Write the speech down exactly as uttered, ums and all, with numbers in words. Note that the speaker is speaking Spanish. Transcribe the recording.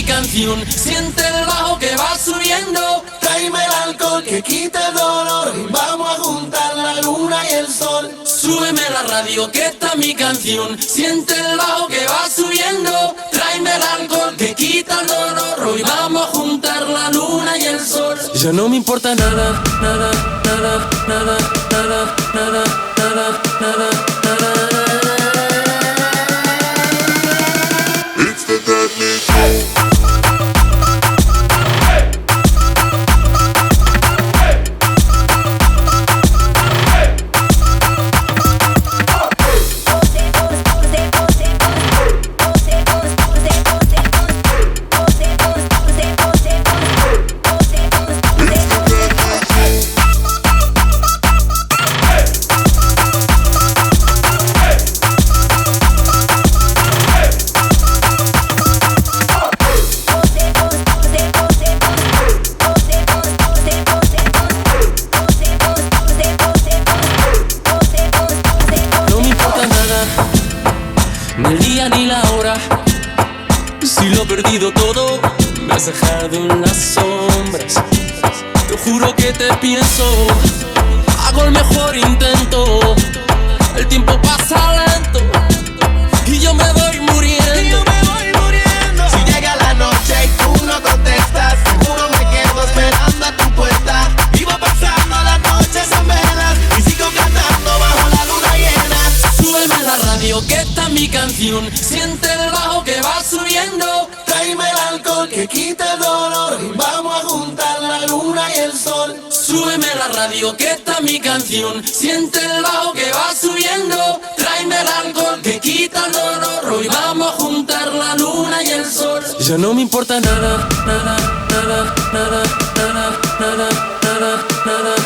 canción. Siente el bajo que va subiendo. Tráeme el alcohol que quite el dolor. Vamos a juntar la luna y el sol. Súbeme la radio que esta es mi canción. Siente el bajo que va subiendo. Tráeme el alcohol que quita el dolor. Hoy vamos a juntar la luna y el sol. Ya no me importa nada, nada, nada, nada, nada, nada, nada, nada, nada. It's the deadly show. Ni el día ni la hora, si lo he perdido todo, me has dejado en las sombras. Te juro que te pienso, hago el mejor intento. El tiempo pasa lento y yo me voy muriendo. Y yo me voy muriendo. Si llega la noche y tú no contestas, seguro me quedo esperando a tu puerta. Vivo pasando las noches en velas y sigo cantando bajo la luna llena. Súbeme la radio que esta es mi canción. Siente el bajo que va subiendo. Tráeme el alcohol que quite el dolor. Vamos a juntar la luna y el sol. Súbeme la radio que esta es mi canción. Siente el bajo que va subiendo. Tráeme el alcohol que quita el dolor. Hoy vamos a juntar la luna y el sol. Ya no me importa nada, nada, nada, nada, nada, nada, nada, nada.